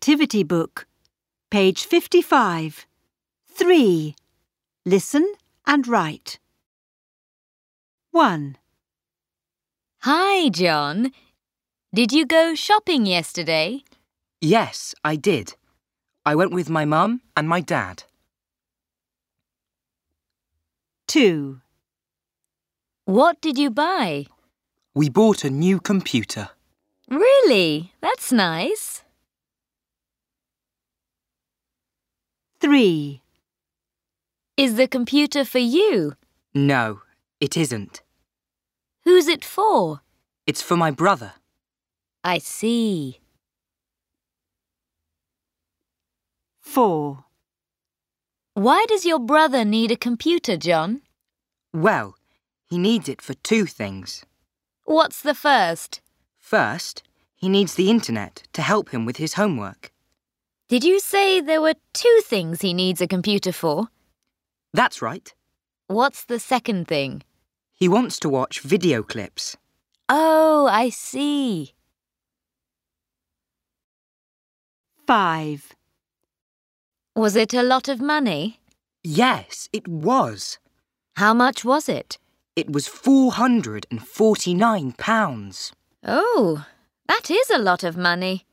Activity Book, page 55. 3. Listen and write. 1. Hi, John. Did you go shopping yesterday? Yes, I did. I went with my mum and my dad. 2. What did you buy? We bought a new computer. Really? That's nice. 3. Is the computer for you? No, it isn't. Who's it for? It's for my brother. I see. 4. Why does your brother need a computer, John? Well, he needs it for 2 things. What's the first? First, he needs the internet to help him with his homework. Did you say there were 2 things he needs a computer for? That's right. What's the second thing? He wants to watch video clips. Oh, I see. 5. Was it a lot of money? Yes, it was. How much was it? It was £449. Oh, that is a lot of money.